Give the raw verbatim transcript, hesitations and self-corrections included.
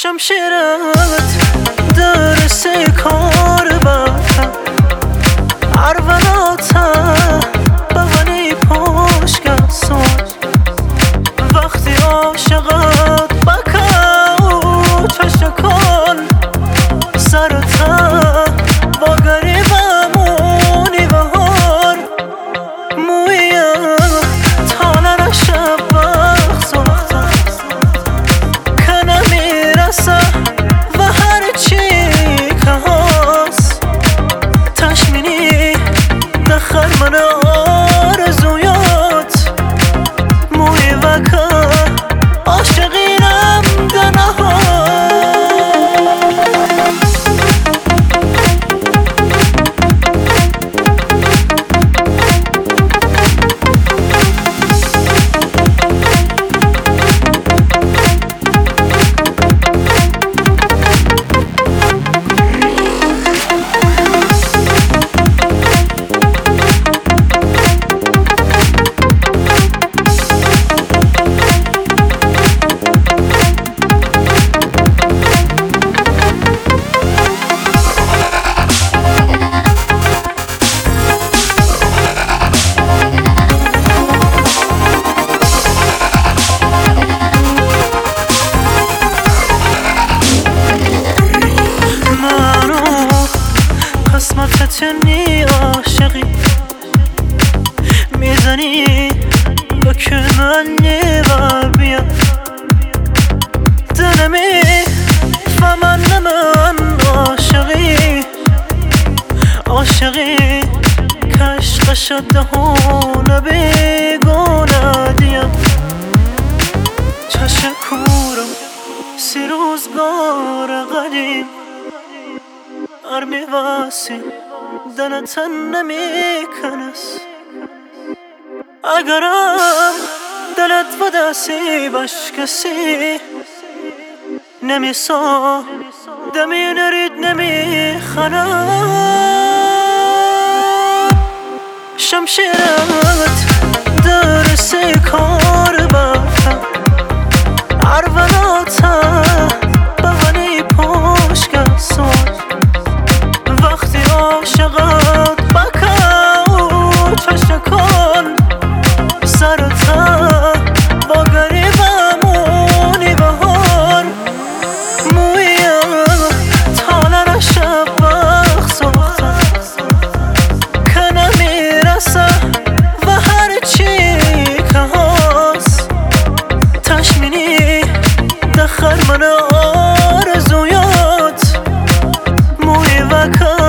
شمشیرت درس کار بکن عروناتا بغنی پشکم سون وقتی عاشقت بکن چشکن سرتا با گریبمونی بهار مویم تانه شب وقت وقتا کنه میرسه و هر چی که هست تشمینی دخل من آرزویات موی وکا عاشقینم دنها قسمتتنی عاشقی میزنی با که من نیو بیا دلمی فمن من عاشقی عاشقی کشق شده هونه بیگونه دیم چشکورم سی روزگار قدیم ارمی واسی دلتن نمی کنس اگرم دلت و دستی باش کسی نمی سا دمی نرید نمی خنم شمشیرت درس کار بکن عروناتا بغنی پشکم سون وقتی عاشقت بکن چشکن سرتا با گریبمونی بهار مویم تانه شب وقت وقتا کنه میرسه و هر چی که هست تشمینی دخل من آرزویات موی وکا